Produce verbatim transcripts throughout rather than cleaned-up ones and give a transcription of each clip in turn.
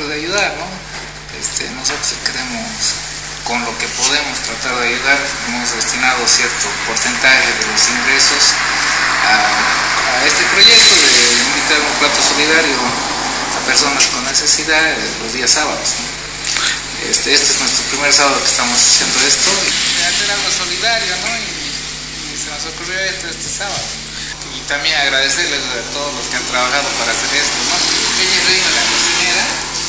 ejemplo de ayudar, ¿no? Este, nosotros queremos, con lo que podemos tratar de ayudar, hemos destinado cierto porcentaje de los ingresos a, a este proyecto de invitar un plato solidario a personas con necesidad los días sábados, ¿no? Este, este es nuestro primer sábado que estamos haciendo esto, y hacer algo solidario, ¿no? Y, y se nos ocurrió esto este sábado. Y también agradecerles a todos los que han trabajado para hacer esto, ¿no? Ella es Reina, la cocinera.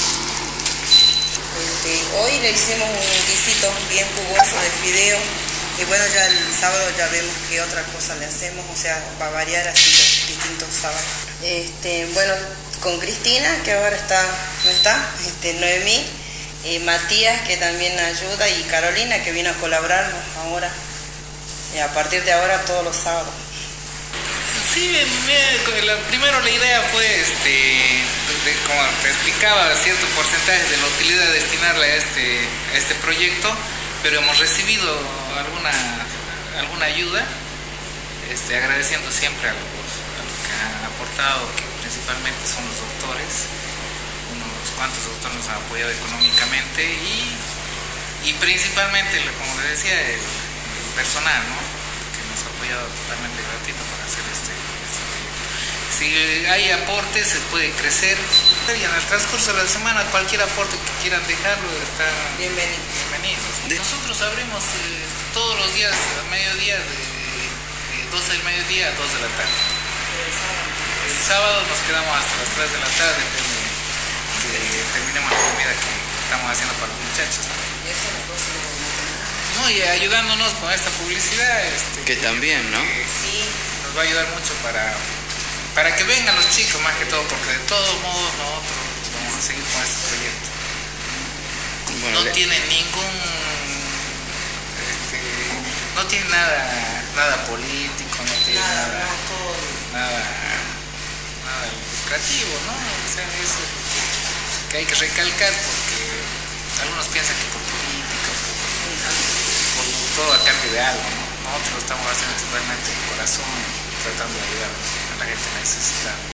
Este, hoy le hicimos un guisito bien jugoso de fideo, y bueno, ya el sábado ya vemos qué otra cosa le hacemos, o sea, va a variar así los distintos sábados. Este, bueno, con Cristina, que ahora está, no está, este, Noemí, y Matías, que también ayuda, y Carolina, que vino a colaborarnos ahora, y a partir de ahora todos los sábados. Sí, mira, primero la idea fue, este, de, como te explicaba, cierto porcentaje de la utilidad de destinarla a este, a este proyecto, pero hemos recibido alguna, alguna ayuda, este, agradeciendo siempre a los, a los que han aportado, que principalmente son los doctores. Unos cuantos doctores nos han apoyado económicamente y, y principalmente, como les decía, el, el personal, ¿no? Que nos ha apoyado totalmente gratuito para hacer este, este proyecto. Si hay aportes, se puede crecer, y en el transcurso de la semana cualquier aporte que quieran dejarlo está bienvenido. bienvenidos. Nosotros abrimos eh, todos los días a mediodía, de, de doce del mediodía a dos de la tarde. El sábado nos quedamos hasta las tres de la tarde, depende que terminemos la comida que estamos haciendo para los muchachos, ¿no? No, y ayudándonos con esta publicidad, este, que también, ¿no? Que sí, nos va a ayudar mucho para, para que vengan los chicos, más que todo, porque de todos modos nosotros vamos a seguir con este proyecto. Bueno, no le... tiene ningún, este, no tiene nada, nada político, no tiene nada, nada, nada, nada lucrativo, ¿no? O sea, eso que hay que recalcar, porque algunos piensan que por política, por, por todo a cambio de algo, ¿no? Nosotros lo estamos haciendo realmente de corazón, tratando de ayudar a la gente necesitada.